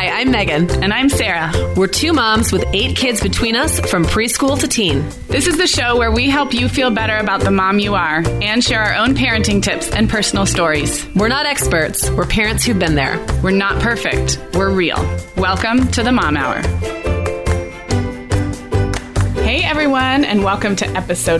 Hi, I'm Megan. And I'm Sarah. We're two moms with 8 kids between us from preschool to teen. This is the show where we help you feel better about the mom you are and share our own parenting tips and personal stories. We're not experts. We're parents who've been there. We're not perfect. We're real. Welcome to the Mom Hour. Hey everyone, and welcome to episode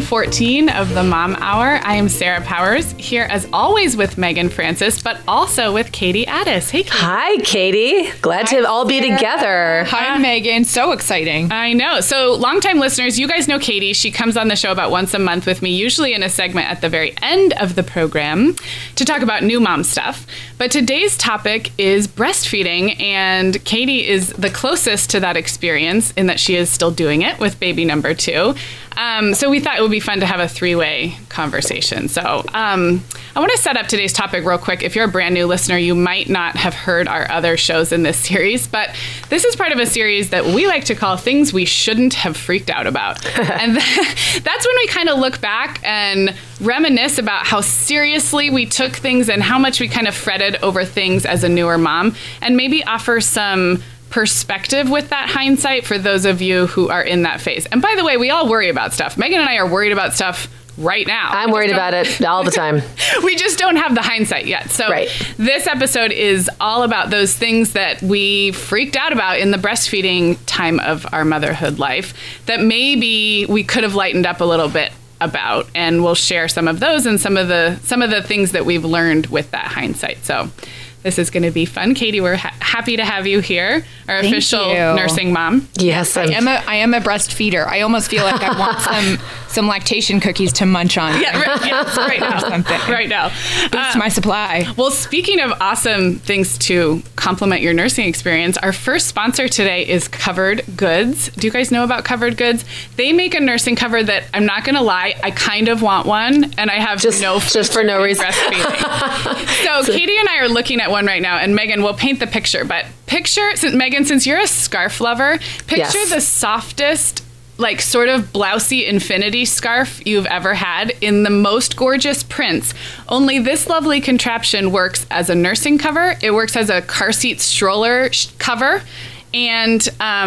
114 of the Mom Hour. I am Sarah Powers, here as always with Megan Francis, but also with Katie Addis. Hey, Katie. Hi, Katie. Glad to all be together. Hi, Megan. So exciting. I know. So longtime listeners, you guys know Katie. She comes on the show about once a month with me, usually in a segment at the very end of the program to talk about new mom stuff. But today's topic is breastfeeding, and Katie is the closest to that experience in that she is still doing it with baby number 2. So we thought it would be fun to have a 3-way conversation. So I want to set up today's topic real quick. If you're a brand new listener, you might not have heard our other shows in this series, but this is part of a series that we like to call Things We Shouldn't Have Freaked Out About. And that's when we kind of look back and reminisce about how seriously we took things and how much we kind of fretted over things as a newer mom, and maybe offer some perspective with that hindsight for those of you who are in that phase. And by the way, we all worry about stuff. Megan and I are worried about stuff right now. I'm worried about it all the time. We just don't have the hindsight yet. So This episode is all about those things that we freaked out about in the breastfeeding time of our motherhood life that maybe we could have lightened up a little bit about, and we'll share some of those and some of the things that we've learned with that hindsight. So this is going to be fun. Katie, we're happy to have you here, our official nursing mom. Yes, I am a breastfeeder. I almost feel like I want some lactation cookies to munch on. Yeah, right now. Something. Right now. Boost my supply. Well, speaking of awesome things to complement your nursing experience, our first sponsor today is Covered Goods. Do you guys know about Covered Goods? They make a nursing cover that, I'm not going to lie, I kind of want one, and I have just for no reason. Breastfeeding. So Katie and I are looking at one right now, and Megan will paint the picture, but Megan, since you're a scarf lover, picture the softest, like sort of blousey infinity scarf you've ever had in the most gorgeous prints. Only this lovely contraption works as a nursing cover. It works as a car seat stroller cover and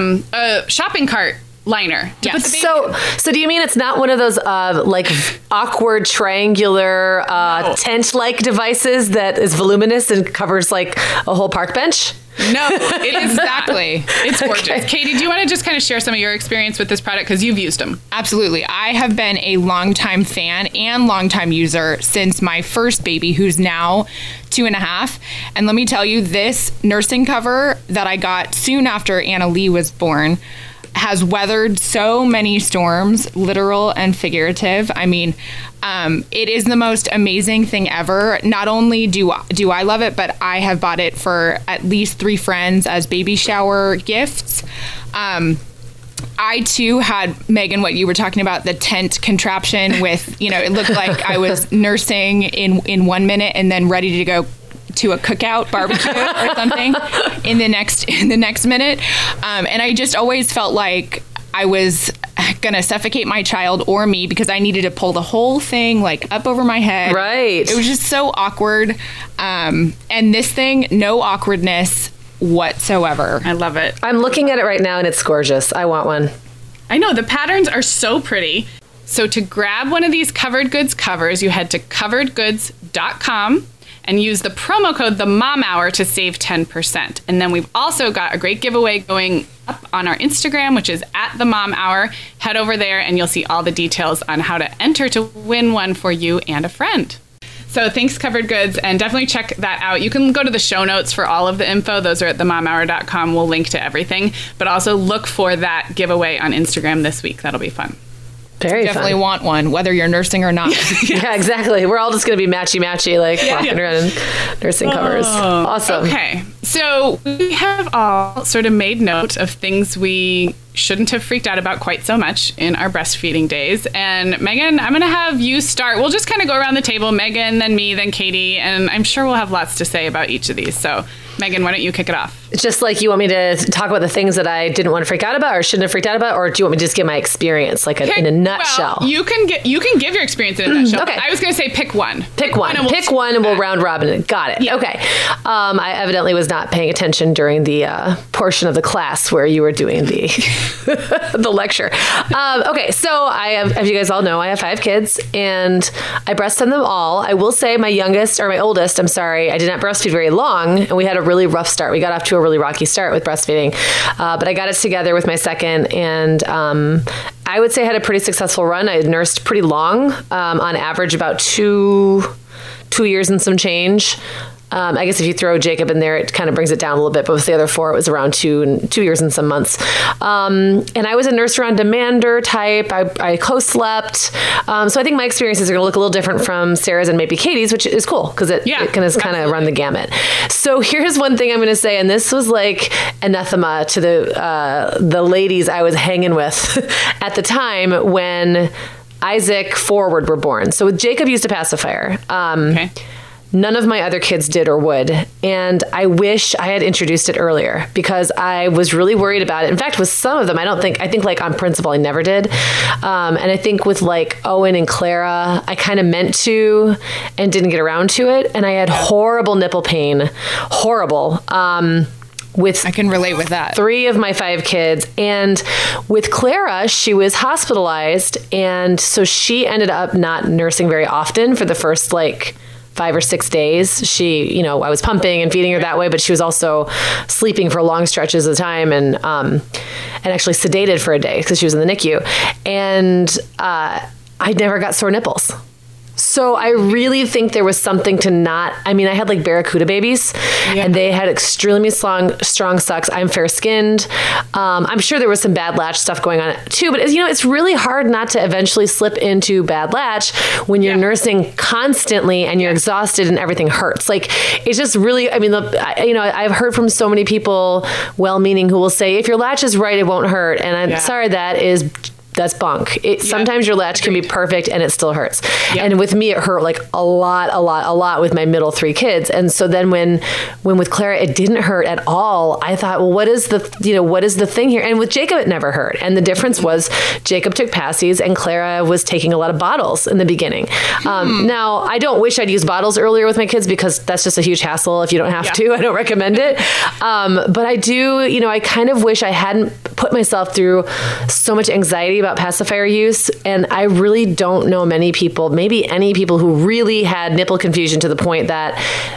a shopping cart liner. Yes. So do you mean it's not one of those like awkward triangular tent-like devices that is voluminous and covers like a whole park bench? No, it is exactly. It's gorgeous. Okay. Katie, do you want to just kind of share some of your experience with this product? Because you've used them. Absolutely. I have been a longtime fan and longtime user since my first baby, who's now 2.5. And let me tell you, this nursing cover that I got soon after Anna Lee was born has weathered so many storms, literal and figurative. I mean, it is the most amazing thing ever. Not only do I love it, but I have bought it for at least 3 friends as baby shower gifts. I too had, Megan, what you were talking about, the tent contraption with, it looked like I was nursing in 1 minute and then ready to go to a cookout barbecue or something in the next minute. And I just always felt like I was gonna suffocate my child or me because I needed to pull the whole thing like up over my head. Right. It was just so awkward. And this thing, no awkwardness whatsoever. I love it. I'm looking at it right now and it's gorgeous. I want one. I know, the patterns are so pretty. So to grab one of these Covered Goods covers, you head to coveredgoods.com and use the promo code TheMomHour to save 10%. And then we've also got a great giveaway going up on our Instagram, which is @TheMomHour. Head over there and you'll see all the details on how to enter to win one for you and a friend. So thanks, Covered Goods, and definitely check that out. You can go to the show notes for all of the info. Those are at themomhour.com. We'll link to everything. But also look for that giveaway on Instagram this week. That'll be fun. Definitely want one, whether you're nursing or not. Yeah, exactly. We're all just going to be matchy, like walking around in nursing covers. Awesome. Okay. So we have all sort of made note of things we shouldn't have freaked out about quite so much in our breastfeeding days. And Megan, I'm going to have you start. We'll just kind of go around the table, Megan, then me, then Katie, and I'm sure we'll have lots to say about each of these. So Megan, why don't you kick it off? Just like you want me to talk about the things that I didn't want to freak out about or shouldn't have freaked out about, or do you want me to just give my experience in a nutshell? Well, you can give your experience in a nutshell. Okay. I was going to say pick one. Pick one and we'll round robin it. Got it. Yeah. Okay. I evidently was not paying attention during the portion of the class where you were doing the the lecture. Okay, so as you guys all know, I have 5 kids and I breastfed them all. I will say my oldest, I did not breastfeed very long, and we had a really rough start. We got off to a really rocky start with breastfeeding, but I got it together with my second, and I would say I had a pretty successful run. I nursed pretty long, on average about 2 years and some change. I guess if you throw Jacob in there, it kind of brings it down a little bit. But with the other 4, it was around 2 years and some months. And I was a nurse on demander type. I co-slept. So I think my experiences are going to look a little different from Sarah's and maybe Katie's, which is cool because it can kind of run the gamut. So here's one thing I'm going to say, and this was like anathema to the ladies I was hanging with at the time when Isaac Forward were born. So with Jacob used a pacifier. Okay. None of my other kids did or would. And I wish I had introduced it earlier because I was really worried about it. In fact, with some of them, I think like on principle, I never did. And I think with like Owen and Clara, I kind of meant to and didn't get around to it. And I had horrible nipple pain. Horrible. I can relate with that. 3 of my 5 kids. And with Clara, she was hospitalized. And so she ended up not nursing very often for the first 5 or 6 days. She, I was pumping and feeding her that way, but she was also sleeping for long stretches of time and actually sedated for a day because she was in the NICU. And I never got sore nipples. So I really think there was something to I had like Barracuda babies and they had extremely strong sucks. I'm fair skinned. I'm sure there was some bad latch stuff going on too, but it's really hard not to eventually slip into bad latch when you're nursing constantly and you're exhausted and everything hurts. Like it's just really, I've heard from so many people well-meaning who will say, if your latch is right, it won't hurt. And I'm sorry, that's bunk. Sometimes your latch can be perfect and it still hurts. Yep. And with me, it hurt like a lot with my middle 3 kids. And so then when with Clara, it didn't hurt at all. I thought, well, what is the thing here? And with Jacob, it never hurt. And the difference was Jacob took passies and Clara was taking a lot of bottles in the beginning. Now, I don't wish I'd used bottles earlier with my kids because that's just a huge hassle. If you don't have to, I don't recommend it. But I do, I kind of wish I hadn't put myself through so much anxiety about pacifier use, and I really don't know many people, maybe any people who really had nipple confusion to the point that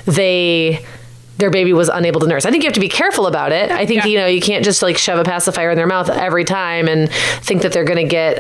their baby was unable to nurse. I think you have to be careful about it. I think, you can't just like shove a pacifier in their mouth every time and think that they're going to get,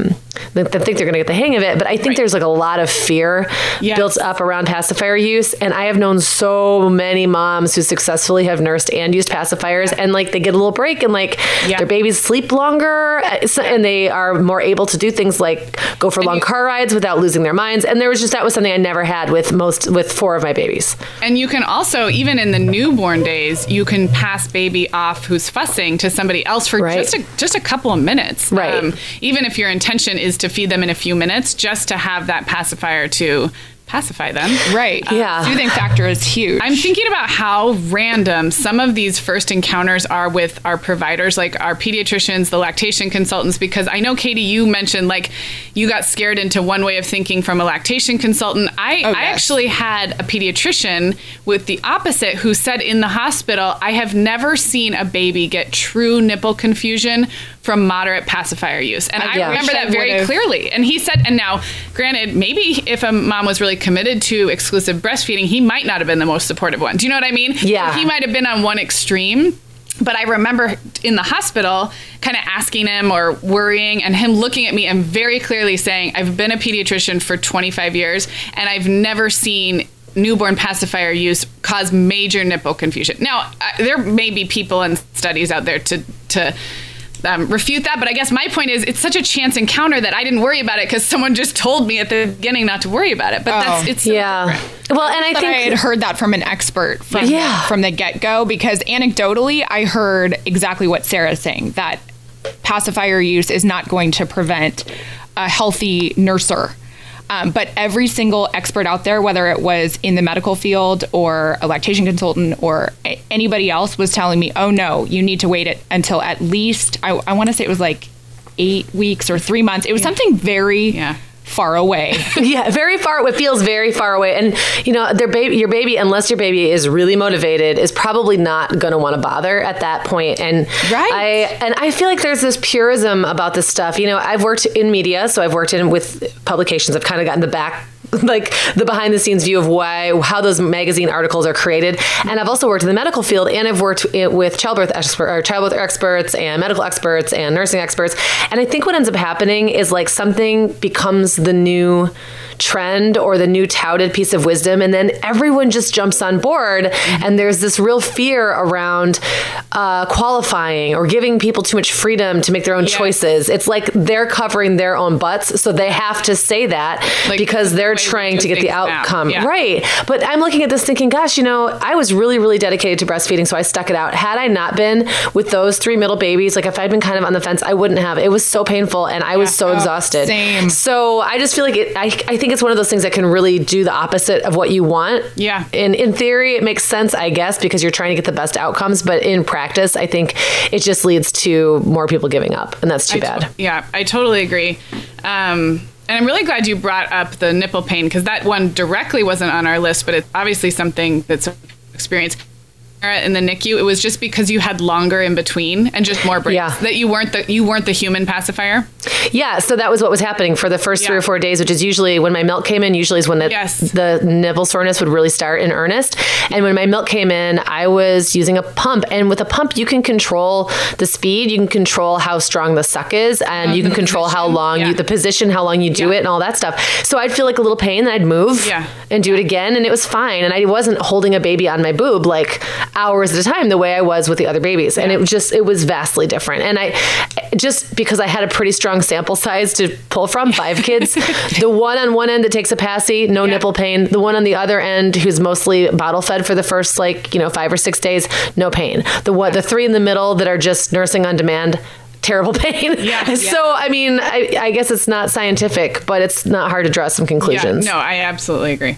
the hang of it. But I think there's like a lot of fear built up around pacifier use. And I have known so many moms who successfully have nursed and used pacifiers and like they get a little break and like their babies sleep longer and they are more able to do things like go for long car rides without losing their minds. And that was something I never had with 4 of my babies. And you can also, even in the newborn days, you can pass baby off who's fussing to somebody else for just a couple of minutes. Right. Even if your intention is to feed them in a few minutes, just to have that pacifier to pacify them. Right. Soothing factor is huge. I'm thinking about how random some of these first encounters are with our providers, like our pediatricians, the lactation consultants, because I know, Katie, you mentioned like you got scared into one way of thinking from a lactation consultant. I actually had a pediatrician with the opposite who said in the hospital, I have never seen a baby get true nipple confusion from moderate pacifier use. And I remember that very clearly. And he said, and now, granted, maybe if a mom was really committed to exclusive breastfeeding, he might not have been the most supportive one. Do you know what I mean? Yeah. He might have been on one extreme. But I remember in the hospital kind of asking him or worrying and him looking at me and very clearly saying, I've been a pediatrician for 25 years and I've never seen newborn pacifier use cause major nipple confusion. Now, there may be people and studies out there to refute that, but I guess my point is it's such a chance encounter that I didn't worry about it because someone just told me at the beginning not to worry about it. But it's so different. Well, and I think I had heard that from an expert from the get-go, because anecdotally I heard exactly what Sarah's saying, that pacifier use is not going to prevent a healthy nurser. But every single expert out there, whether it was in the medical field or a lactation consultant or anybody else, was telling me, oh no, you need to wait it until at least, I want to say it was like 8 weeks or 3 months. It was something very far away. Yeah, very far. It feels very far away. And, you know, your baby, unless your baby is really motivated, is probably not going to want to bother at that point. And I feel like there's this purism about this stuff. You know, I've worked in media, so I've worked with publications. I've kind of gotten the behind the scenes view of how those magazine articles are created. And I've also worked in the medical field, and I've worked with childbirth experts and medical experts and nursing experts. And I think what ends up happening is like something becomes the new trend or the new touted piece of wisdom, and then everyone just jumps on board, and there's this real fear around qualifying or giving people too much freedom to make their own choices. It's like they're covering their own butts, so they have to say that because they're trying to get the outcome. Right. But I'm looking at this thinking, gosh, you know, I was really, really dedicated to breastfeeding, so I stuck it out. Had I not been with those 3 middle babies, like if I'd been kind of on the fence, I wouldn't have. It was so painful, and I was so exhausted. Same. So I just feel like I think it's one of those things that can really do the opposite of what you want. Yeah. And in theory, it makes sense, I guess, because you're trying to get the best outcomes. But in practice, I think it just leads to more people giving up. And that's too bad. I totally agree. And I'm really glad you brought up the nipple pain, because that one directly wasn't on our list, but it's obviously something that's experienced in the NICU. It was just because you had longer in between and just more breaks that you weren't the human pacifier. Yeah, so that was what was happening for the first 3 or 4 days, which is usually when my milk came in, usually is when the nipple soreness would really start in earnest. And when my milk came in, I was using a pump. And with a pump, you can control the speed, you can control how strong the suck is, and you can control how long the position, how long you do it, and all that stuff. So I'd feel like a little pain, then I'd move and do it again, and it was fine. And I wasn't holding a baby on my boob like hours at a time the way I was with the other babies. And it was vastly different. And I, just because I had a pretty strong sample size to pull from, 5 kids, the one on one end that takes a passy, no nipple pain, the one on the other end who's mostly bottle fed for the first 5 or 6 days, no pain. The 3 in the middle that are just nursing on demand, terrible pain. So, I mean, I guess it's not scientific, but it's not hard to draw some conclusions. No, I absolutely agree.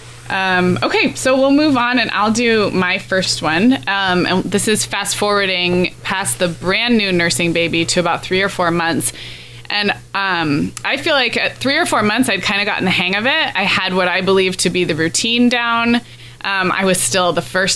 Okay, so we'll move on, and I'll do my first one. And this is fast forwarding past the brand new nursing baby to about 3 or 4 months. And I feel like at 3 or 4 months, I'd kind of gotten the hang of it. I had what I believe to be the routine down. I was still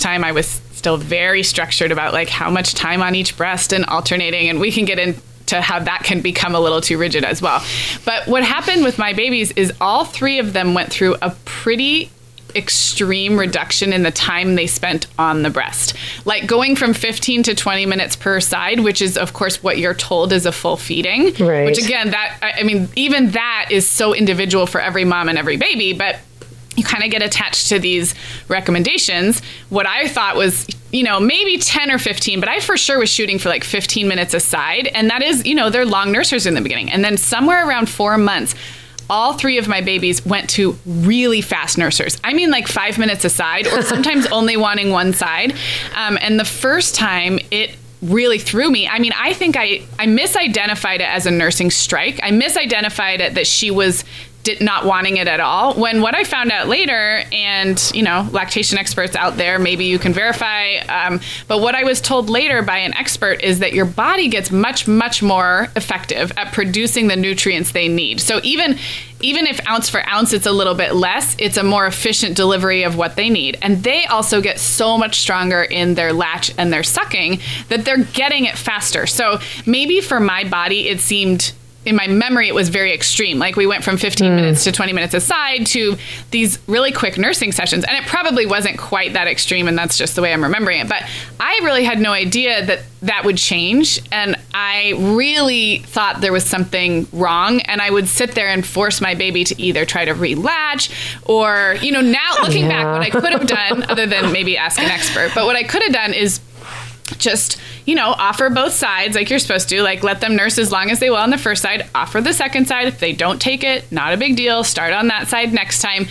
very structured about like how much time on each breast and alternating, and we can get into how that can become a little too rigid as well. But what happened with my babies is all 3 of them went through a pretty extreme reduction in the time they spent on the breast, like going from 15 to 20 minutes per side, which is of course what you're told is a full feeding, right? Which again, even that is so individual for every mom and every baby, but you kind of get attached to these recommendations. What I thought was, maybe 10 or 15, but I for sure was shooting for like 15 minutes a side. And that is, they're long nursers in the beginning. And then somewhere around 4 months, all 3 of my babies went to really fast nursers. I mean, like 5 minutes a side, or sometimes only wanting one side. And the first time it really threw me. I mean, I think I misidentified it as a nursing strike. I misidentified it that she was not wanting it at all, when what I found out later, and lactation experts out there, maybe you can verify, but what I was told later by an expert is that your body gets much, much more effective at producing the nutrients they need. So even if ounce for ounce it's a little bit less, it's a more efficient delivery of what they need. And they also get so much stronger in their latch and their sucking that they're getting it faster. So maybe for my body, it seemed, in my memory, it was very extreme. Like we went from 15 minutes to 20 minutes aside to these really quick nursing sessions. And it probably wasn't quite that extreme, and that's just the way I'm remembering it. But I really had no idea that that would change. And I really thought there was something wrong. And I would sit there and force my baby to either try to relatch or, now looking back, what I could have done, other than maybe ask an expert, but what I could have done is just, offer both sides like you're supposed to, like let them nurse as long as they will on the first side, offer the second side. If they don't take it, not a big deal. Start on that side next time.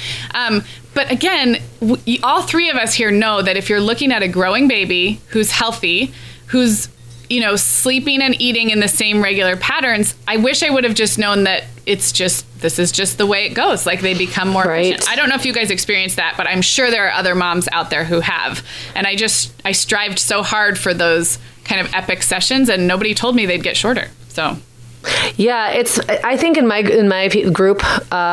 But again, all 3 of us here know that if you're looking at a growing baby who's healthy, who's sleeping and eating in the same regular patterns, I wish I would have just known that this is just the way it goes. Like they become more efficient. I don't know if you guys experienced that, but I'm sure there are other moms out there who have. And I strived so hard for those kind of epic sessions, and nobody told me they'd get shorter. So, yeah, I think in my group,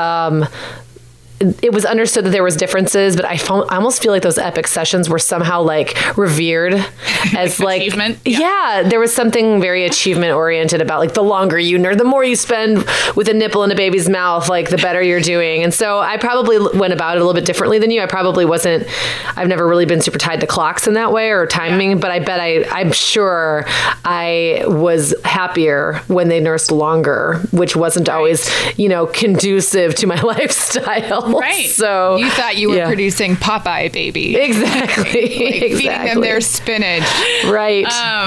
it was understood that there was differences, but I almost feel like those epic sessions were somehow like revered as like achievement. Yeah, there was something very achievement oriented about like the longer you nurse, the more you spend with a nipple in a baby's mouth, like the better you're doing. And so I probably went about it a little bit differently than you. I've never really been super tied to clocks in that way or timing, but I'm sure I was happier when they nursed longer, which wasn't always, conducive to my lifestyle. Right. So you thought you were producing Popeye baby. Exactly. Feeding them their spinach. Right.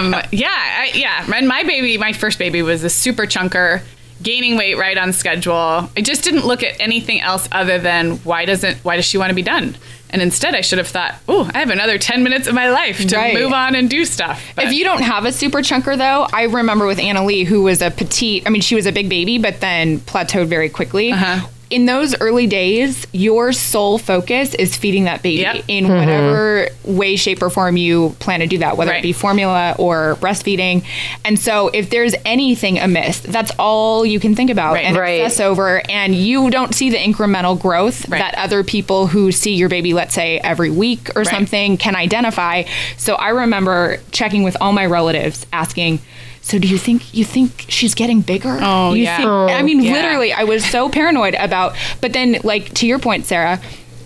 And my first baby was a super chunker, gaining weight right on schedule. I just didn't look at anything else other than why does she want to be done? And instead I should have thought, I have another 10 minutes of my life to move on and do stuff. But if you don't have a super chunker though, I remember with Anna Lee, who was a petite, she was a big baby, but then plateaued very quickly. Uh-huh. In those early days, your sole focus is feeding that baby in whatever way, shape, or form you plan to do that, whether it be formula or breastfeeding. And so if there's anything amiss, that's all you can think about and obsess over. And you don't see the incremental growth that other people who see your baby, let's say, every week or something can identify. So I remember checking with all my relatives asking, so do you think she's getting bigger? Oh, Literally, I was so paranoid about, but then like to your point, Sarah,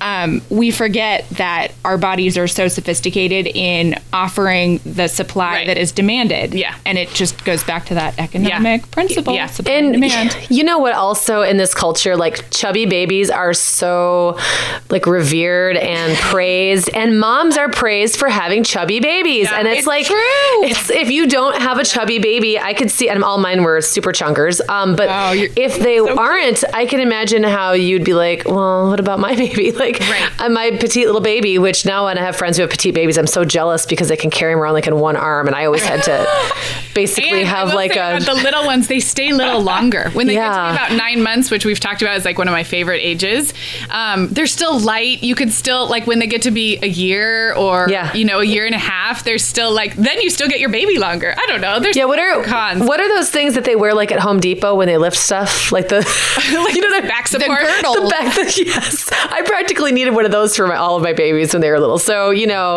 we forget that our bodies are so sophisticated in offering the supply that is demanded. Yeah. And it just goes back to that economic principle. Yeah. Supply and demand. You know what also in this culture, like chubby babies are so like revered and praised, and moms are praised for having chubby babies. Yeah, and it's like, true. If you don't have a chubby baby, I could see, and all mine were super chunkers. But if they aren't, I can imagine how you'd be like, well, what about my baby? Like, my petite little baby, which now when I have friends who have petite babies, I'm so jealous because they can carry them around like in one arm, and I always had to basically have like the little ones, they stay little longer. When they get to be about 9 months, which we've talked about as like one of my favorite ages, they're still light. You could still, like when they get to be a year or, a year and a half, they're still like, then you still get your baby longer. I don't know. There's cons. What are those things that they wear like at Home Depot when they lift stuff? Like the, the back support. The girdle. Yes. I practically needed one of those for all of my babies when they were little. So,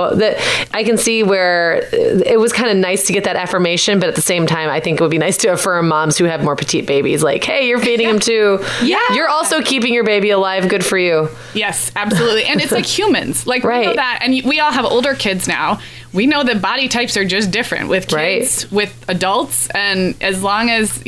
that I can see where it was kind of nice to get that affirmation, but at the same time, I think it would be nice to affirm moms who have more petite babies. Like, hey, you're feeding them too. Yeah. You're also keeping your baby alive. Good for you. Yes, absolutely. And it's like humans. Like, we know that. And we all have older kids now. We know that body types are just different with kids, with adults. And as long as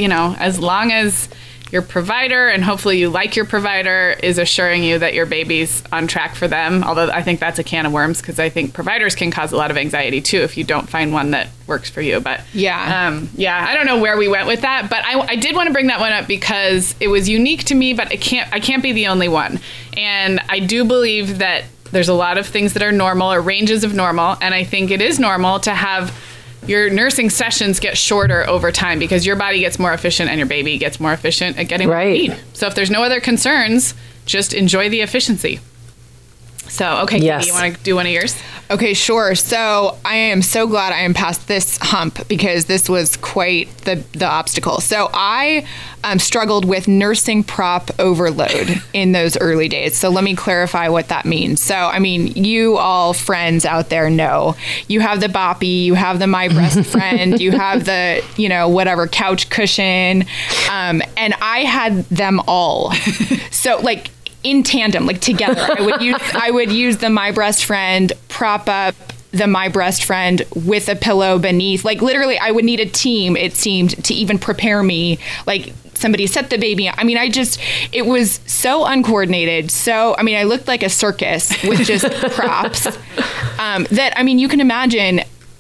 your provider, and hopefully you like your provider, is assuring you that your baby's on track for them. Although I think that's a can of worms, because I think providers can cause a lot of anxiety too if you don't find one that works for you. But I don't know where we went with that, but I did want to bring that one up because it was unique to me, but I can't be the only one. And I do believe that there's a lot of things that are normal or ranges of normal, and I think it is normal to have your nursing sessions get shorter over time because your body gets more efficient and your baby gets more efficient at getting what you need. So if there's no other concerns, just enjoy the efficiency. So, okay, yes. Katie, you want to do one of yours? Okay, sure. So I am so glad I am past this hump because this was quite the obstacle. So I struggled with nursing prop overload in those early days. So let me clarify what that means. So, you all friends out there know you have the Boppy, you have the My Breast Friend, you have the, whatever couch cushion. And I had them all. So like, in tandem, like together, I would use the My Breast Friend, prop up the My Breast Friend with a pillow beneath. Like literally, I would need a team, it seemed, to even prepare me. Like somebody set the baby. It was so uncoordinated. So, I looked like a circus with just props. You can imagine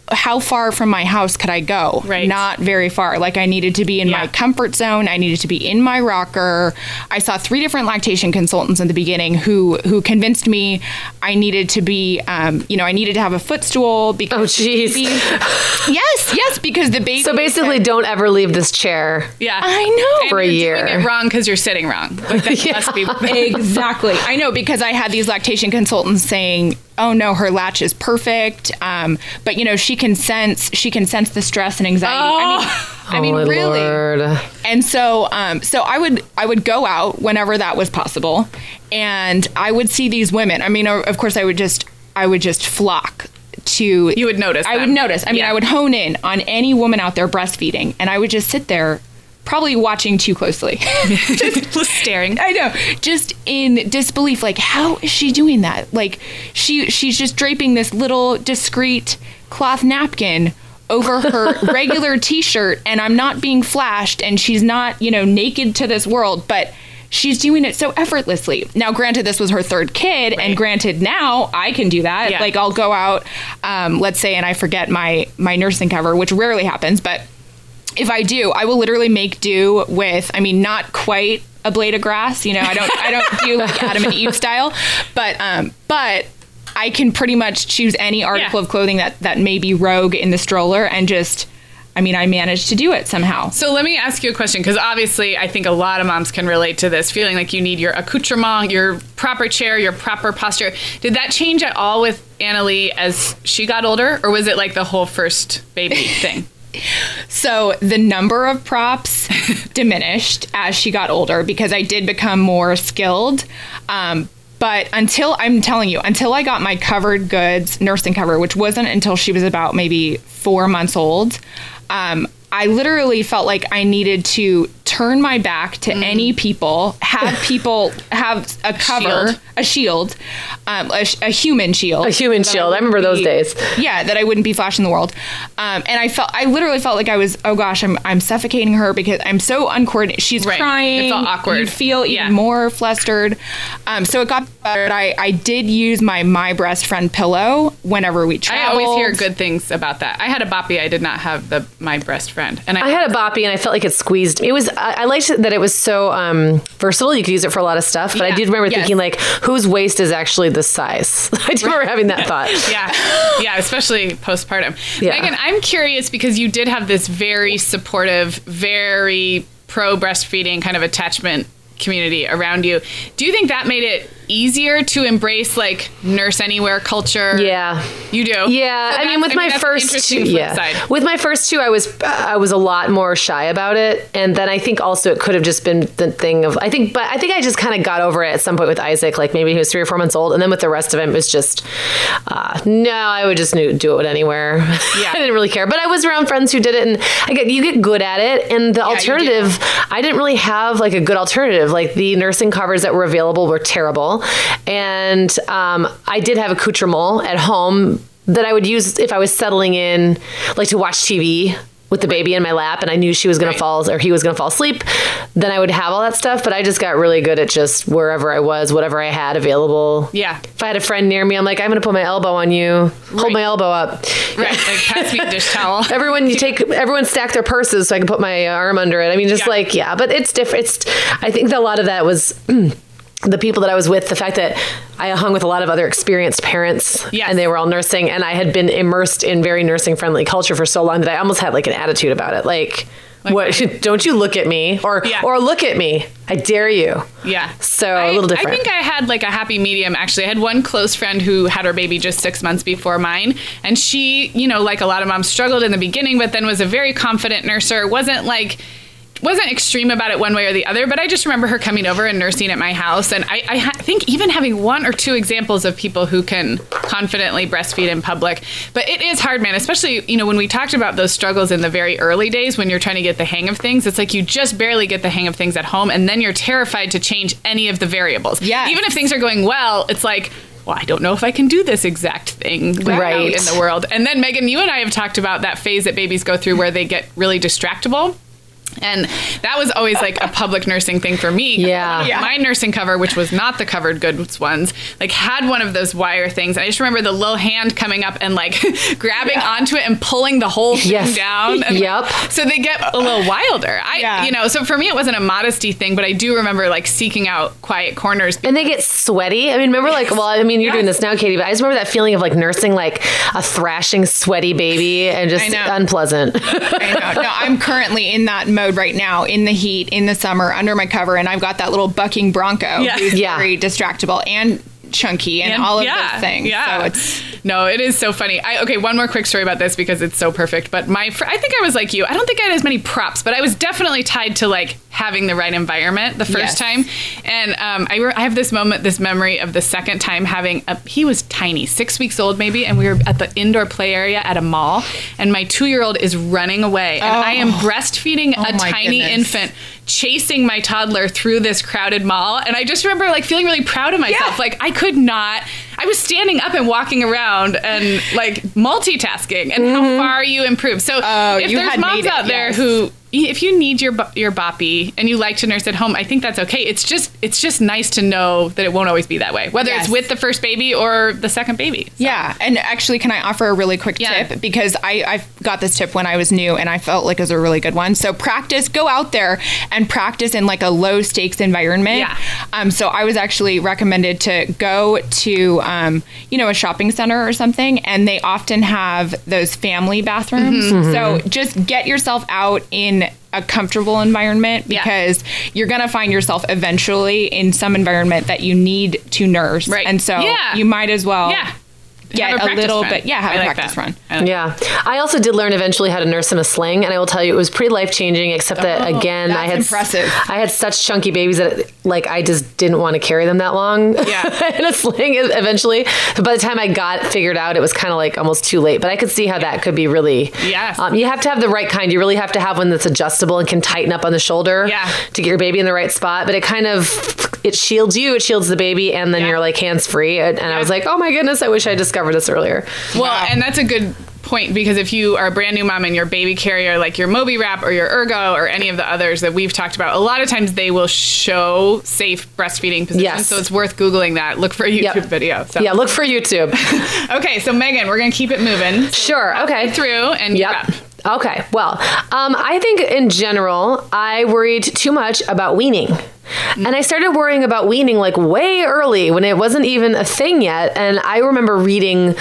how far from my house could I go? Right. Not very far. Like I needed to be in my comfort zone. I needed to be in my rocker. I saw 3 different lactation consultants in the beginning who convinced me I needed to be, I needed to have a footstool. Because Oh, jeez. Yes, because the baby. So basically, don't ever leave this chair. Yeah. I know. And For a you're year. doing it wrong because you're sitting wrong. Like, that must be Exactly. I know, because I had these lactation consultants saying, oh no, her latch is perfect. But she can sense the stress and anxiety. I mean, really. Lord. And so I would go out whenever that was possible, and I would see these women. I mean, of course I would just flock to. You would notice. I would notice. I mean, I would hone in on any woman out there breastfeeding, and I would just sit there, probably watching too closely. just staring. I know, just in disbelief. Like, how is she doing that? Like, she's just draping this little discreet cloth napkin over her regular t-shirt, and I'm not being flashed, and she's not, naked to this world, but she's doing it so effortlessly. Now, granted, this was her 3rd kid, and granted, now I can do that. Yeah. Like, I'll go out, let's say, and I forget my nursing cover, which rarely happens, but if I do, I will literally make do with, not quite a blade of grass. I don't do like Adam and Eve style, but I can pretty much choose any article of clothing that may be rogue in the stroller and just, I managed to do it somehow. So let me ask you a question, because obviously I think a lot of moms can relate to this, feeling like you need your accoutrement, your proper chair, your proper posture. Did that change at all with Annalie as she got older, or was it like the whole first baby thing? So the number of props diminished as she got older because I did become more skilled. But until I got my covered goods nursing cover, which wasn't until she was about maybe 4 months old, I literally felt like I needed to turn my back to any people, have a cover, a shield, a human shield. A human shield. I remember those days. Yeah, that I wouldn't be flashing the world. And I literally felt like I was, oh gosh, I'm suffocating her because I'm so uncoordinated. She's crying. It felt awkward. You feel even more flustered. So it got better. I did use my breast friend pillow whenever we traveled. I always hear good things about that. I had a boppy. I did not have my breast friend. And I had a boppy and I felt like it squeezed. It was, I liked that it was so versatile. You could use it for a lot of stuff. But I did remember thinking like, whose waist is actually this size? I do remember having that thought. Yeah, especially postpartum. Yeah. Megan, I'm curious because you did have this very supportive, very pro breastfeeding kind of attachment community around you. Do you think that made it easier to embrace like nurse anywhere culture? Yeah. You do? Yeah. So with my first two, with my first two, I was a lot more shy about it. And then I think also it could have just been the thing of, I think I just kind of got over it at some point with Isaac, like maybe he was 3 or 4 months old. And then with the rest of him, it was just, no, I would just do it anywhere. Yeah. I didn't really care, but I was around friends who did it and you get good at it. And the alternative, I didn't really have like a good alternative. Like the nursing covers that were available were terrible. And I did have accoutrement at home that I would use if I was settling in, like to watch TV with the baby in my lap and I knew she was going to fall or he was going to fall asleep, then I would have all that stuff. But I just got really good at just wherever I was, whatever I had available. Yeah. If I had a friend near me, I'm like, I'm going to put my elbow on you, hold my elbow up. Right. Like pass me a dish towel. Everyone stack their purses so I can put my arm under it. I mean, just but it's different. I think that a lot of that was the people that I was with, the fact that I hung with a lot of other experienced parents and they were all nursing and I had been immersed in very nursing friendly culture for so long that I almost had like an attitude about it. Like what? Don't you look at me or look at me. I dare you. Yeah. So a little different. I think I had like a happy medium. Actually, I had one close friend who had her baby just 6 months before mine. And she, like a lot of moms struggled in the beginning, but then was a very confident nurser. Wasn't extreme about it one way or the other, but I just remember her coming over and nursing at my house. And I think even having 1 or 2 examples of people who can confidently breastfeed in public. But it is hard, man, especially, when we talked about those struggles in the very early days when you're trying to get the hang of things, it's like you just barely get the hang of things at home. And then you're terrified to change any of the variables. Yeah. Even if things are going well, it's like, well, I don't know if I can do this exact thing out in the world. And then, Megan, you and I have talked about that phase that babies go through where they get really distractible. And that was always like a public nursing thing for me. Yeah. My nursing cover, which was not the covered goods ones, like had one of those wire things. I just remember the little hand coming up and like grabbing onto it and pulling the whole thing down. And, so they get a little wilder. So for me, it wasn't a modesty thing, but I do remember like seeking out quiet corners. And they get sweaty. I mean, remember you're doing this now, Katie, but I just remember that feeling of like nursing like a thrashing, sweaty baby and just unpleasant. I know. No, I'm currently in that mode right now, in the heat, in the summer, under my cover, and I've got that little bucking bronco who's very distractible and chunky and all of those things. Yeah. So it is so funny. One more quick story about this because it's so perfect. But I think I was like you. I don't think I had as many props, but I was definitely tied to like having the right environment the first time. And I have this memory of the second time he was tiny, 6 weeks old maybe, and we were at the indoor play area at a mall, and my 2-year-old is running away, and I am breastfeeding a tiny infant, chasing my toddler through this crowded mall. And I just remember like feeling really proud of myself. Like I was standing up and walking around and like multitasking, and how far you improved. So if there's moms out there who, if you need your boppy and you like to nurse at home, I think that's okay. It's just nice to know that it won't always be that way, whether it's with the first baby or the second baby. So. Yeah. And actually, can I offer a really quick tip? Because I got this tip when I was new and I felt like it was a really good one. So go out there and practice in like a low stakes environment. Yeah. So I was actually recommended to go to, a shopping center or something, and they often have those family bathrooms. So just get yourself out in a comfortable environment, because you're going to find yourself eventually in some environment that you need to nurse. Right. And so you might as well get a little bit. Yeah, have a practice run. Yeah. I also did learn eventually how to nurse in a sling, and I will tell you, it was pretty life-changing, except that, again, I had such chunky babies that like I just didn't want to carry them that long in a sling eventually. But by the time I got figured out, it was kind of like almost too late. But I could see how that could be really... you have to have the right kind. You really have to have one that's adjustable and can tighten up on the shoulder to get your baby in the right spot. But it shields you, it shields the baby, and then you're like hands-free. And I was like, oh my goodness, I wish I discovered this earlier. Well, and that's a good point, because if you are a brand new mom and your baby carrier, like your Moby Wrap or your Ergo or any of the others that we've talked about, a lot of times they will show safe breastfeeding positions. So it's worth Googling that. Look for a YouTube video. So. Yeah, look for YouTube. Okay, so Megan, we're going to keep it moving. Sure. Okay. Through and you're up. Okay. Well, I think in general, I worried too much about weaning. And I started worrying about weaning like way early when it wasn't even a thing yet. And I remember reading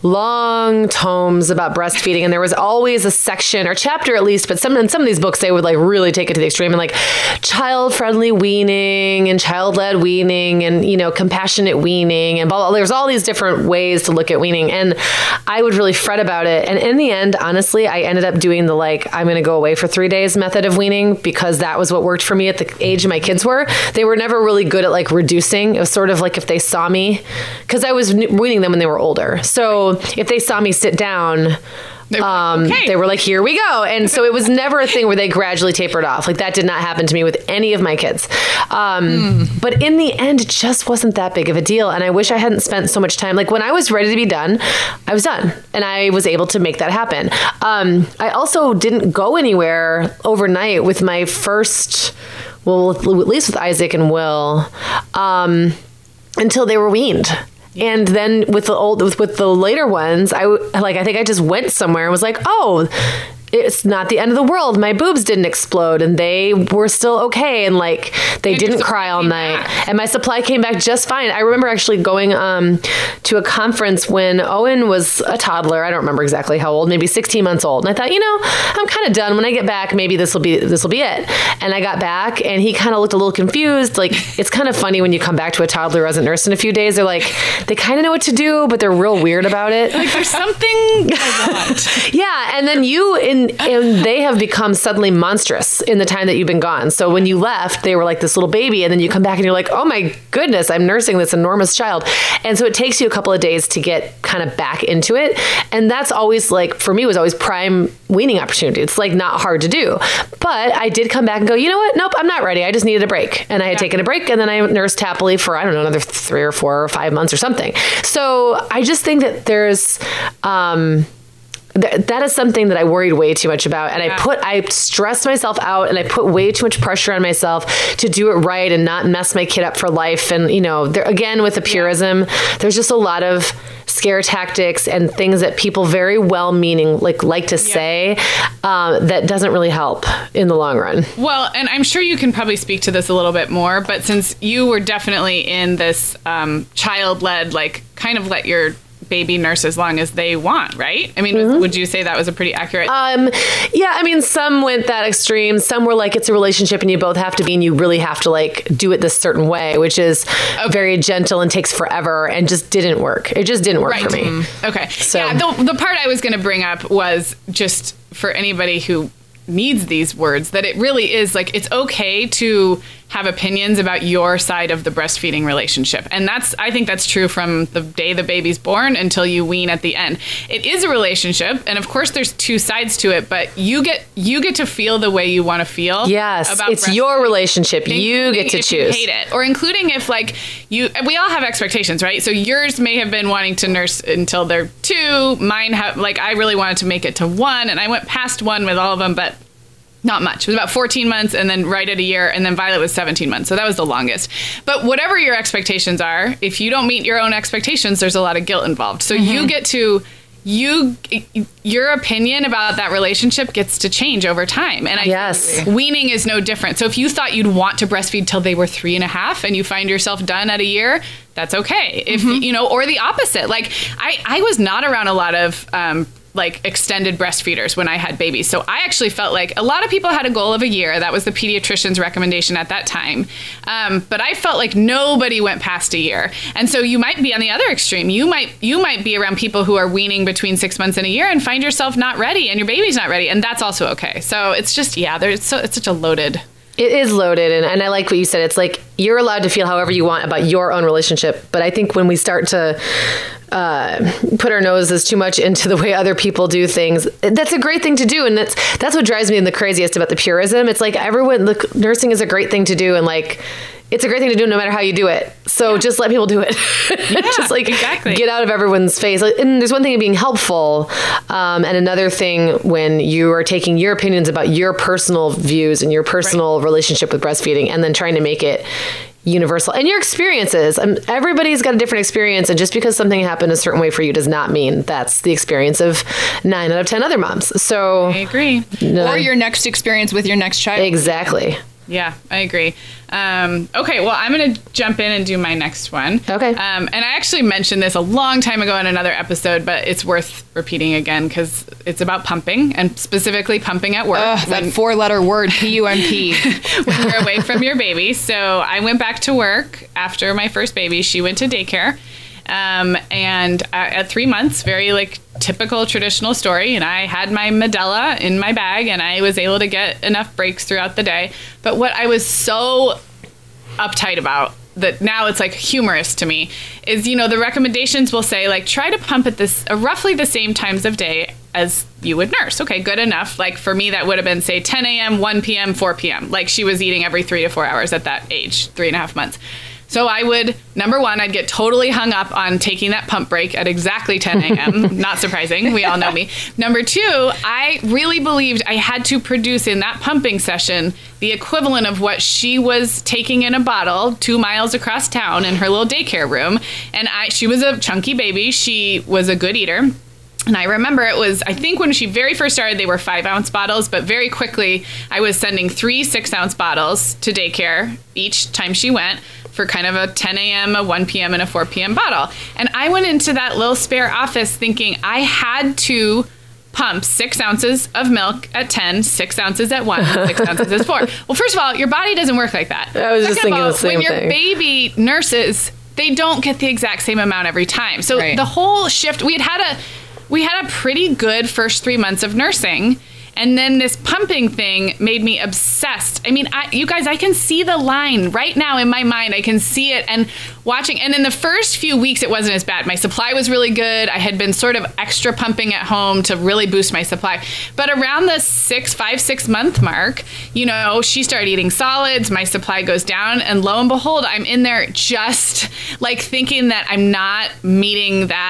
long tomes about breastfeeding, and there was always a section or chapter at least, but in some of these books, they would like really take it to the extreme and like child-friendly weaning and child-led weaning and, compassionate weaning and blah, blah, blah. There's all these different ways to look at weaning. And I would really fret about it. And in the end, honestly, I ended up doing the I'm going to go away for 3 days method of weaning, because that was what worked for me at the age my kids were. They were never really good at like reducing. It was sort of like if they saw me, because I was weaning them when they were older. So if they saw me sit down, they were like, here we go. And so it was never a thing where they gradually tapered off. Like that did not happen to me with any of my kids. But in the end, it just wasn't that big of a deal. And I wish I hadn't spent so much time. Like when I was ready to be done, I was done. And I was able to make that happen. I also didn't go anywhere overnight with my first... Well, at least with Isaac and Will, until they were weaned. And then with the later ones, I think I just went somewhere and was like, oh, it's not the end of the world. My boobs didn't explode and they were still okay. And like, they didn't cry all night. And my supply came back just fine. I remember actually going to a conference when Owen was a toddler. I don't remember exactly how old, maybe 16 months old. And I thought, I'm kind of done. When I get back, maybe this will be it. And I got back and he kind of looked a little confused. Like, it's kind of funny when you come back to a toddler who hasn't nursed in a few days. They're like, they kind of know what to do, but they're real weird about it. Like, there's something I want. Yeah. And then and they have become suddenly monstrous in the time that you've been gone. So when you left, they were like this little baby, and then you come back and you're like, oh my goodness, I'm nursing this enormous child. And so it takes you a couple of days to get kind of back into it. And that's always like, for me, was always prime weaning opportunity. It's like not hard to do. But I did come back and go, you know what? Nope, I'm not ready. I just needed a break. And I had taken a break, and then I nursed happily for, I don't know, another 3 or 4 or 5 months or something. So I just think that there's, that is something that I worried way too much about. And I stressed myself out, and I put way too much pressure on myself to do it right and not mess my kid up for life. And, again, with the purism, there's just a lot of scare tactics and things that people very well-meaning like to say that doesn't really help in the long run. Well, and I'm sure you can probably speak to this a little bit more, but since you were definitely in this child-led, kind of let your baby nurse as long as they want, right? I mean, would you say that was a pretty accurate? Yeah, I mean, some went that extreme. Some were like, it's a relationship and you both have to be, and you really have to do it this certain way, which is very gentle and takes forever and just didn't work. It just didn't work for me. Okay. So the part I was going to bring up was just for anybody who needs these words, that it really is it's okay to have opinions about your side of the breastfeeding relationship. And I think that's true from the day the baby's born until you wean at the end. It is a relationship, and of course there's two sides to it, but you get to feel the way you want to feel. Yes, it's your relationship. You get to if choose. You hate it, or including if we all have expectations, right? So yours may have been wanting to nurse until they're 2. Mine I really wanted to make it to 1, and I went past 1 with all of them, but not much. It was about 14 months, and then right at a year, and then Violet was 17 months. So that was the longest. But whatever your expectations are, if you don't meet your own expectations, there's a lot of guilt involved. So you get to, your opinion about that relationship gets to change over time. And weaning is no different. So if you thought you'd want to breastfeed till they were 3.5 and you find yourself done at a year, that's okay. If, or the opposite. I was not around a lot of, extended breastfeeders when I had babies. So I actually felt like a lot of people had a goal of a year. That was the pediatrician's recommendation at that time. But I felt like nobody went past a year. And so you might be on the other extreme. You might be around people who are weaning between 6 months and a year and find yourself not ready and your baby's not ready. And that's also okay. So it's just, it's such a loaded. It is loaded. And I like what you said. It's you're allowed to feel however you want about your own relationship. But I think when we start to put our noses too much into the way other people do things, that's a great thing to do. And that's what drives me the craziest about the purism. It's nursing is a great thing to do. And it's a great thing to do no matter how you do it. So just let people do it. Just exactly. Get out of everyone's face. And there's one thing of being helpful. And another thing when you are taking your opinions about your personal views and your personal relationship with breastfeeding and then trying to make it universal. And your experiences. Everybody's got a different experience. And just because something happened a certain way for you does not mean that's the experience of 9 out of 10 other moms. So I agree. Or your next experience with your next child. Exactly. Yeah, I agree. Okay, well, I'm going to jump in and do my next one. Okay. And I actually mentioned this a long time ago in another episode, but it's worth repeating again because it's about pumping, and specifically pumping at work. That 4-letter word, P-U-M-P. When you're away from your baby. So I went back to work after my first baby. She went to daycare. And at 3 months, very typical traditional story. And I had my Medela in my bag and I was able to get enough breaks throughout the day. But what I was so uptight about, that now it's humorous to me, is, the recommendations will say try to pump at this roughly the same times of day as you would nurse. Okay, good enough. For me, that would have been say 10 a.m., 1 p.m., 4 p.m. She was eating every 3 to 4 hours at that age, 3.5 months. So I would, number one, I'd get totally hung up on taking that pump break at exactly 10 a.m. Not surprising. We all know me. Number two, I really believed I had to produce in that pumping session the equivalent of what she was taking in a bottle 2 miles across town in her little daycare room. And she was a chunky baby. She was a good eater. And I remember I think when she very first started, they were 5-ounce bottles, but very quickly I was sending 3 6-ounce bottles to daycare each time she went, for kind of a 10 a.m., a 1 p.m., and a 4 p.m. bottle. And I went into that little spare office thinking I had to pump 6 ounces of milk at 10, 6 ounces at 1, 6 ounces at 4. Well, first of all, your body doesn't work like that. I was just thinking the same thing. When your baby nurses, they don't get the exact same amount every time. So the whole shift, we had a pretty good first 3 months of nursing. And then this pumping thing made me obsessed. I mean, you guys, I can see the line right now in my mind. I can see it and watching. And in the first few weeks, it wasn't as bad. My supply was really good. I had been sort of extra pumping at home to really boost my supply. But around the 6 month mark, she started eating solids. My supply goes down. And lo and behold, I'm in there just thinking that I'm not meeting that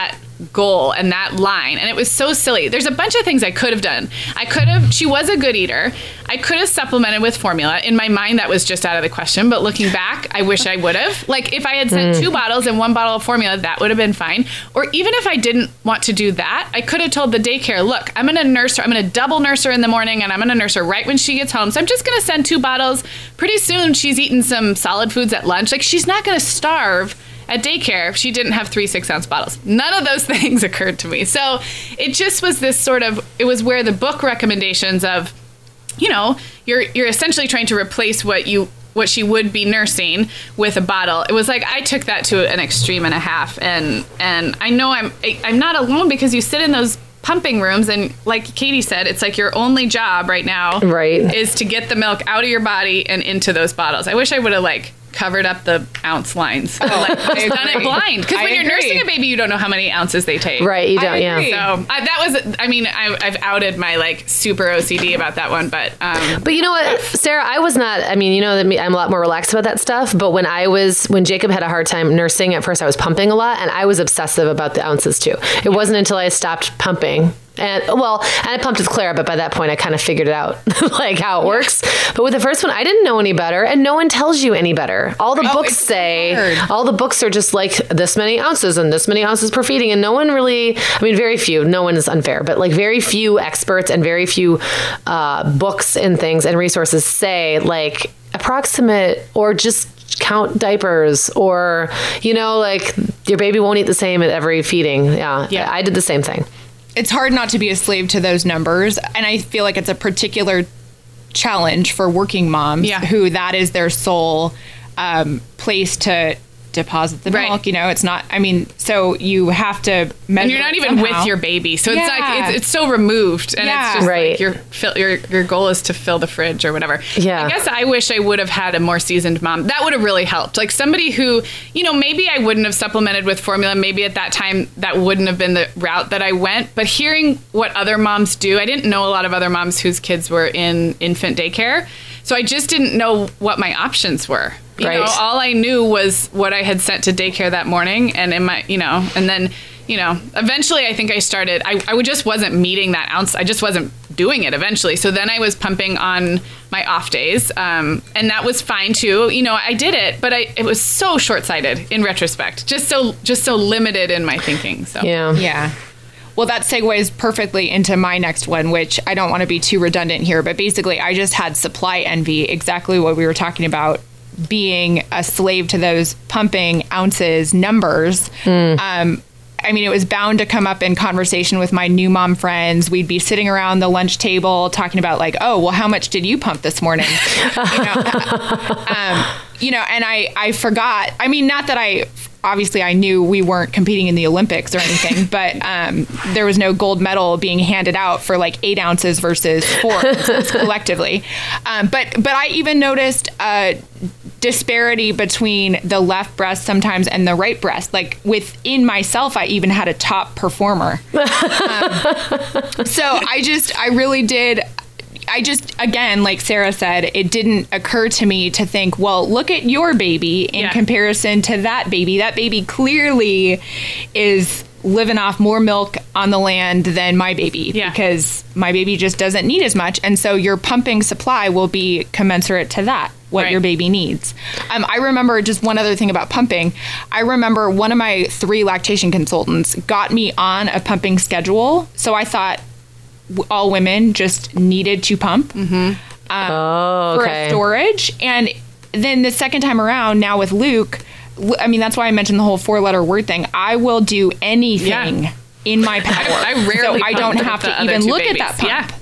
goal and that line. And it was so silly. There's a bunch of things I could have done. She was a good eater. I could have supplemented with formula. In my mind, that was just out of the question. But looking back, I wish I would have. Like if I had sent 2 bottles and 1 bottle of formula, that would have been fine. Or even if I didn't want to do that, I could have told the daycare, look, I'm going to nurse her. I'm going to double nurse her in the morning and I'm going to nurse her right when she gets home. So I'm just going to send 2 bottles. Pretty soon she's eaten some solid foods at lunch. Like she's not going to starve at daycare if she didn't have 3 6-ounce bottles. None of those things occurred to me. So it just was this sort of, it was where the book recommendations of, you're essentially trying to replace what she would be nursing with a bottle. It was like I took that to an extreme and a half, and I know I'm not alone because you sit in those pumping rooms and like Katie said, it's like your only job right now is to get the milk out of your body and into those bottles. I wish I would have covered up the ounce lines. Just done it blind. Because when you're nursing a baby, you don't know how many ounces they take. Right, you don't, yeah. So I've outed my super OCD about that one, but you know what, Sarah, I was not, I'm a lot more relaxed about that stuff, but when Jacob had a hard time nursing, at first I was pumping a lot, and I was obsessive about the ounces too. It wasn't until I stopped pumping. And I pumped with Clara, but by that point I kind of figured it out, how it works. But with the first one, I didn't know any better, and no one tells you any better. All the books say, all the books are just like this many ounces and this many ounces per feeding, and no one really, very few, no one is unfair, but very few experts and very few books and things and resources say approximate or just count diapers or, your baby won't eat the same at every feeding. Yeah. I did the same thing. It's hard not to be a slave to those numbers. And I feel like it's a particular challenge for working moms who that is their sole place to deposit the milk. It's not, so you have to measure. And you're not even with your baby. So it's it's so removed. And it's just your goal is to fill the fridge or whatever. Yeah. I guess I wish I would have had a more seasoned mom. That would have really helped. Somebody who, maybe I wouldn't have supplemented with formula. Maybe at that time that wouldn't have been the route that I went. But hearing what other moms do, I didn't know a lot of other moms whose kids were in infant daycare. So I just didn't know what my options were. All I knew was what I had sent to daycare that morning, and and then, eventually I think I started, I just wasn't meeting that ounce. I just wasn't doing it eventually. So then I was pumping on my off days, and that was fine too. I did it, but it was so short-sighted in retrospect, just so limited in my thinking. So yeah. Well, that segues perfectly into my next one, which I don't want to be too redundant here, but basically I just had supply envy, exactly what we were talking about, being a slave to those pumping ounces numbers. It was bound to come up in conversation with my new mom friends. We'd be sitting around the lunch table talking about how much did you pump this morning? And I forgot. Not that obviously I knew we weren't competing in the Olympics or anything, but there was no gold medal being handed out for 8 ounces versus 4 ounces collectively. But I even noticed a disparity between the left breast sometimes and the right breast. Within myself, I even had a top performer. So I really did. Again, like Sarah said, it didn't occur to me to think, well, look at your baby in comparison to that baby. That baby clearly is living off more milk on the land than my baby because my baby just doesn't need as much. And so your pumping supply will be commensurate to that, what your baby needs. I remember just one other thing about pumping. I remember one of my 3 lactation consultants got me on a pumping schedule. So I thought, all women just needed to pump for a storage. And then the second time around, now with Luke, that's why I mentioned the whole 4-letter word thing. I will do anything in my power. I rarely so I don't have to even look at that pump.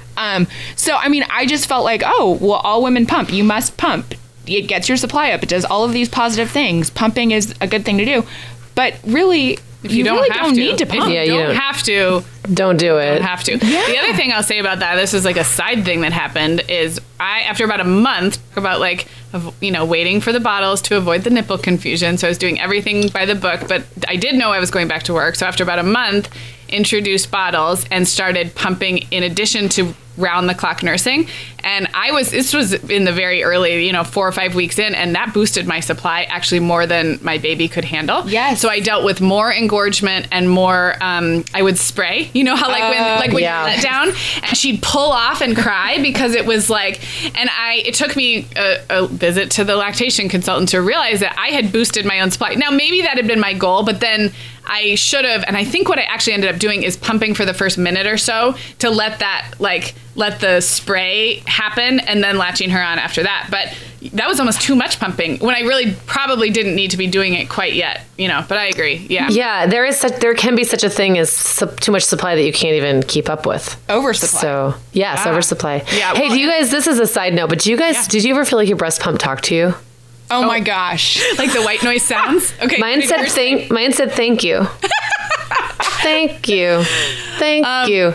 I just felt all women pump. You must pump. It gets your supply up. It does all of these positive things. Pumping is a good thing to do. But really, you really don't need to pump. You don't have to. Don't do it. Don't have to. Yeah. The other thing I'll say about that, this is a side thing that happened, is after about a month, waiting for the bottles to avoid the nipple confusion. So I was doing everything by the book, but I did know I was going back to work. So after about a month, introduced bottles and started pumping in addition to round the clock nursing. And this was in the very early, 4 or 5 weeks in, and that boosted my supply actually more than my baby could handle. Yes. So I dealt with more engorgement and more, I would spray, how when you let down, and she'd pull off and cry because it was like, and it took me a visit to the lactation consultant to realize that I had boosted my own supply. Now, maybe that had been my goal, but then I should have, and I think what I actually ended up doing is pumping for the first minute or so to let the spray happen and then latching her on after that. But that was almost too much pumping when I really probably didn't need to be doing it quite yet, but I agree. Yeah. Yeah. There can be such a thing as too much supply that you can't even keep up with. Oversupply. So yes, oversupply. Yeah. Hey, do you guys, this is a side note, but did you ever feel like your breast pump talked to you? Oh my gosh. Like the white noise sounds? Okay. Mine said thank you. Thank you. Thank you.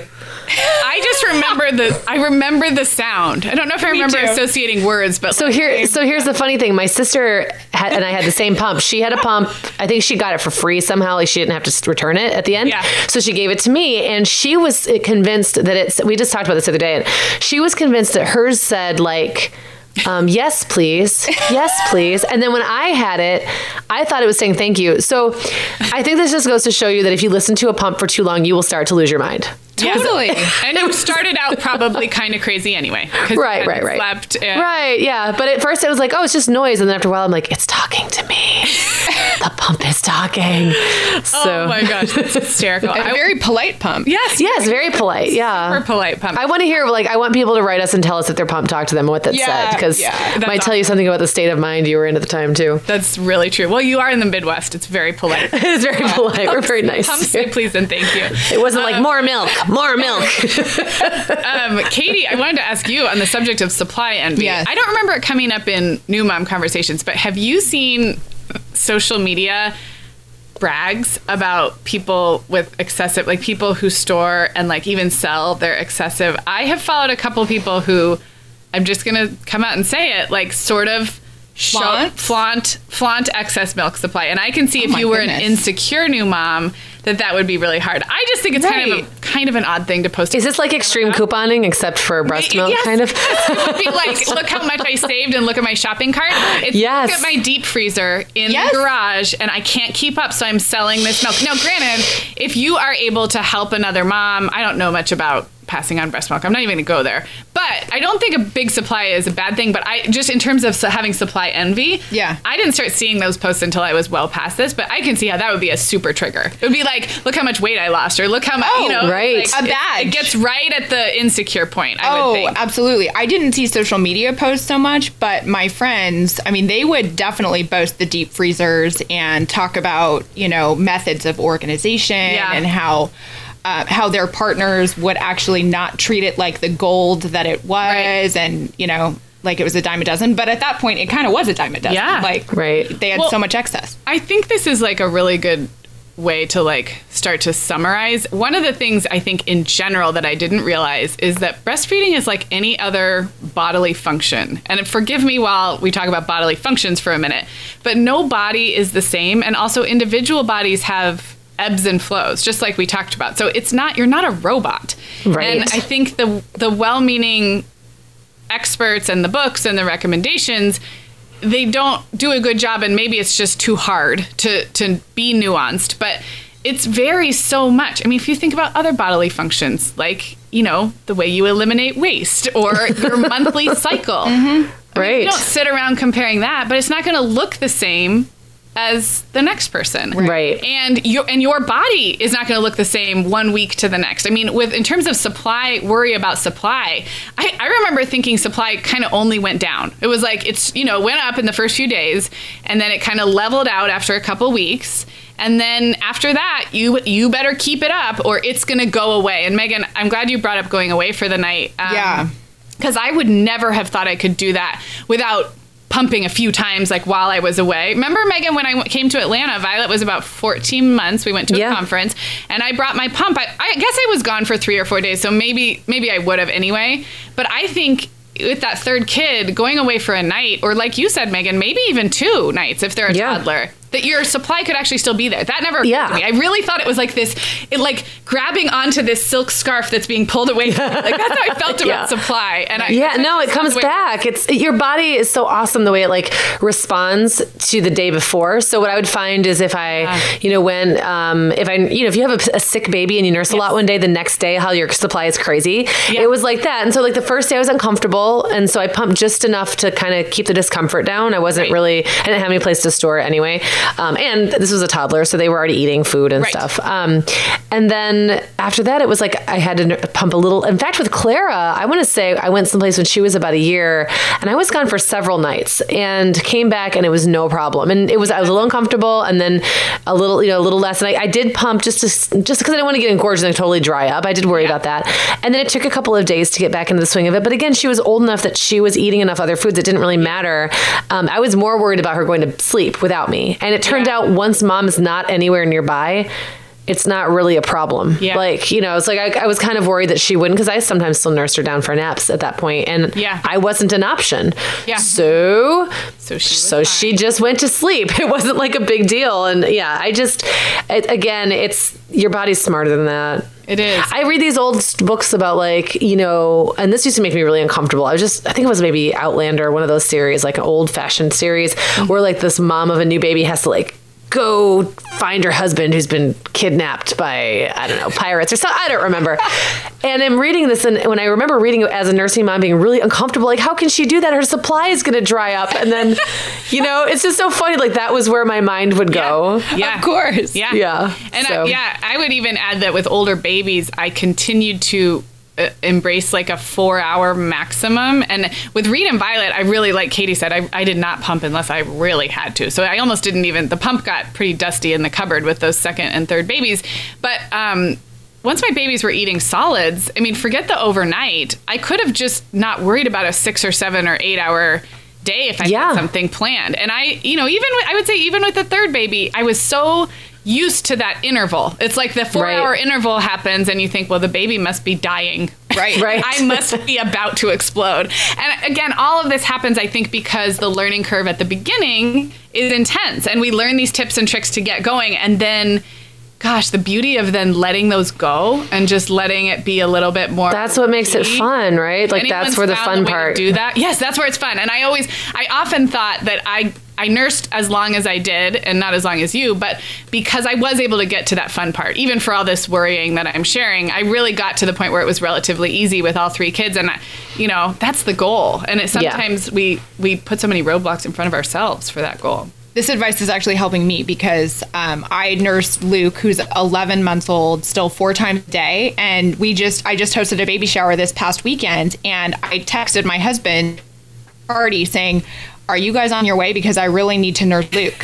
I remember the sound. I don't know if I remember associating words, but here's the funny thing. My sister and I had the same pump. She had a pump. I think she got it for free somehow. Like she didn't have to return it at the end. Yeah. So she gave it to me, and she was convinced that we just talked about this the other day, and she was convinced that hers said like, yes, please. Yes, please. And then when I had it, I thought it was saying thank you. So I think this just goes to show you that if you listen to a pump for too long, you will start to lose your mind. Totally. And it started out probably kind of crazy anyway. Right. Slept and right, yeah. But at first it was like, oh, it's just noise. And then after a while, I'm like, it's talking to me. The pump is talking. So. Oh my gosh, that's hysterical. A very polite pump. Yes. Yes, very polite. Yeah. Super polite pump. I want to hear, I want people to write us and tell us that their pump talked to them and what that said. Because it might tell you something about the state of mind you were in at the time, too. That's really true. Well, you are in the Midwest. It's very polite. It's very polite. We're very nice. Pumps say please and thank you. It wasn't like more milk. Katie, I wanted to ask you on the subject of supply envy. Yes. I don't remember it coming up in New Mom Conversations, but have you seen social media brags about people with excessive, like people who store and like even sell their excessive? I have followed a couple people who, I'm just going to come out and say it, like sort of flaunt excess milk supply. And I can see if you were an insecure new mom that would be really hard. I just think it's kind of an odd thing to post. Is this like extreme couponing except for breast milk, kind of? It would be like, look how much I saved and look at my shopping cart. It's look at my deep freezer in the garage and I can't keep up, so I'm selling this milk. Now, granted, if you are able to help another mom, I don't know much about passing on breast milk. I'm not even going to go there. But I don't think a big supply is a bad thing. But I just, in terms of having supply envy, I didn't start seeing those posts until I was well past this. But I can see how that would be a super trigger. It would be like, look how much weight I lost, or look how much, right. Like, a badge. It gets right at the insecure point, I would think. Absolutely. I didn't see social media posts so much, but my friends, I mean, they would definitely boast the deep freezers and talk about, methods of organization and how their partners would actually not treat it like the gold that it was, and like it was a dime a dozen. But at that point, it kind of was a dime a dozen. Yeah, they had so much excess. I think this is like a really good way to start to summarize. One of the things I think in general that I didn't realize is that breastfeeding is like any other bodily function. And forgive me while we talk about bodily functions for a minute, but no body is the same, and also individual bodies have ebbs and flows, just like we talked about. So you're not a robot. Right. And I think the well-meaning experts and the books and the recommendations, they don't do a good job, and maybe it's just too hard to be nuanced, but it's varies so much. I mean, if you think about other bodily functions, like, the way you eliminate waste or your monthly cycle. Mm-hmm. Right. I mean, you don't sit around comparing that, but it's not going to look the same as the next person. Right. And your body is not going to look the same 1 week to the next. I mean, in terms of supply, worry about supply, I remember thinking supply kind of only went down. It was like, went up in the first few days, and then it kind of leveled out after a couple weeks. And then after that, you better keep it up or it's going to go away. And Megan, I'm glad you brought up going away for the night. Because I would never have thought I could do that without pumping a few times while I was away. Remember, Megan, when I came to Atlanta, Violet was about 14 months. We went to a conference and I brought my pump. I guess I was gone for 3 or 4 days, so maybe I would have anyway. But I think with that third kid, going away for a night, or like you said, Megan, maybe even 2 nights if they're a toddler, that your supply could actually still be there. That never occurred to me. I really thought it was like this, like grabbing onto this silk scarf that's being pulled away from you. Like that's how I felt about supply. And it comes back. Your body is so awesome the way it like responds to the day before. So what I would find is if if you have a sick baby and you nurse a lot one day, the next day how your supply is crazy. Yeah. It was like that. And so like the first day I was uncomfortable, and so I pumped just enough to kind of keep the discomfort down. I wasn't I didn't have any place to store it anyway. And this was a toddler, so they were already eating food and stuff. And then after that, it was like I had to pump a little. In fact, with Clara, I want to say I went someplace when she was about a year, and I was gone for several nights and came back, and it was no problem. And I was a little uncomfortable, and then a little less. And I did pump just because I didn't want to get engorged and totally dry up. I did worry about that. And then it took a couple of days to get back into the swing of it. But again, she was old enough that she was eating enough other foods. It didn't really matter. I was more worried about her going to sleep without me. And it turned out once mom is not anywhere nearby, it's not really a problem. Yeah. Like, it's like I was kind of worried that she wouldn't, because I sometimes still nursed her down for naps at that point, and I wasn't an option. Yeah. So she just went to sleep. It wasn't like a big deal. And it's your body's smarter than that. It is. I read these old books about and this used to make me really uncomfortable. I think it was maybe Outlander, one of those series, like an old fashioned series where like this mom of a new baby has to like go find her husband who's been kidnapped by, I don't know, pirates or something. I don't remember. And I'm reading this, and when I remember reading it as a nursing mom being really uncomfortable, like, how can she do that? Her supply is going to dry up. And then, it's just so funny. Like, that was where my mind would go. Yeah. Of course. Yeah. Yeah. And I would even add that with older babies, I continued to embrace like a 4-hour maximum. And with Reed and Violet, I really, like Katie said, I did not pump unless I really had to. So I almost didn't even, the pump got pretty dusty in the cupboard with those second and third babies. But once my babies were eating solids, forget the overnight, I could have just not worried about a 6 or 7 or 8 hour day if I had something planned. And I would say even with the third baby, I was so used to that interval. It's like the 4-hour interval happens and you think, well, the baby must be dying. Right. I must be about to explode. And again, all of this happens, I think, because the learning curve at the beginning is intense and we learn these tips and tricks to get going. And then, gosh, the beauty of then letting those go and just letting it be a little bit more. That's what makes it fun, right? Like that's where the fun part. Do that. Yes, that's where it's fun. And I often thought that I nursed as long as I did and not as long as you, but because I was able to get to that fun part, even for all this worrying that I'm sharing, I really got to the point where it was relatively easy with all 3 kids. And, that's the goal. And sometimes we put so many roadblocks in front of ourselves for that goal. This advice is actually helping me because I nursed Luke, who's 11 months old, still 4 times a day. And I just hosted a baby shower this past weekend, and I texted my husband already saying, are you guys on your way? Because I really need to nurse Luke.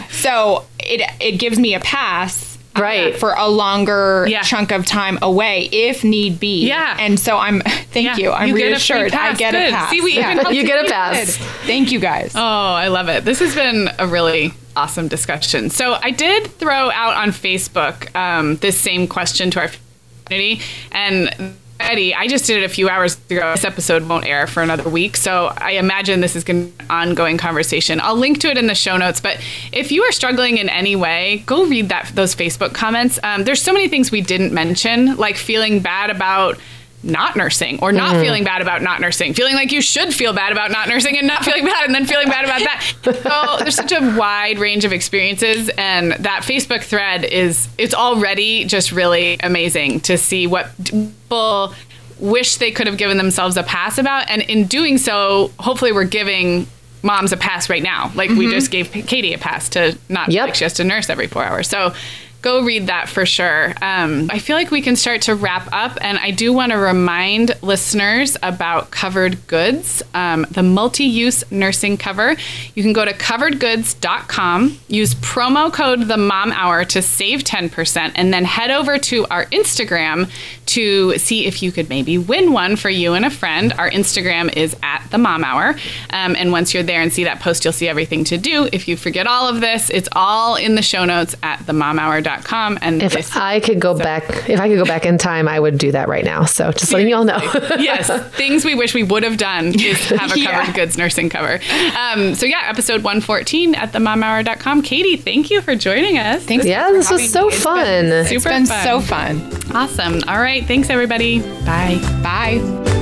So it gives me a pass. For a longer chunk of time away, if need be. Yeah. And so thank you. I'm reassured. I get a pass. See, you get a pass. Thank you guys. Oh, I love it. This has been a really awesome discussion. So I did throw out on Facebook this same question to our community, and Eddie, I just did it a few hours ago. This episode won't air for another week, so I imagine this is going to be an ongoing conversation. I'll link to it in the show notes, but if you are struggling in any way, go read those Facebook comments. There's so many things we didn't mention, like feeling bad about not nursing or not feeling bad about not nursing, feeling like you should feel bad about not nursing and not feeling bad and then feeling bad about that. So there's such a wide range of experiences, and that Facebook thread it's already just really amazing to see what people wish they could have given themselves a pass about. And in doing so, hopefully we're giving moms a pass right now. Like we just gave Katie a pass to not feel like she has to nurse every 4 hours. So go read that for sure. I feel like we can start to wrap up, and I do want to remind listeners about Covered Goods, the multi-use nursing cover. You can go to coveredgoods.com, use promo code TheMomHour to save 10%, and then head over to our Instagram to see if you could maybe win one for you and a friend. Our Instagram is @TheMomHour, and once you're there and see that post, you'll see everything to do. If you forget all of this, it's all in the show notes at themomhour.com. momhour.com. And If I could go back in time, I would do that right now. So just letting you all know. Yes, things we wish we would have done is have a covered goods nursing cover. So yeah, episode 114 at themomhour.com. Katie, thank you for joining us. Thanks. Yeah, this was so fun. It's been so fun. Awesome. All right. Thanks, everybody. Bye. Bye.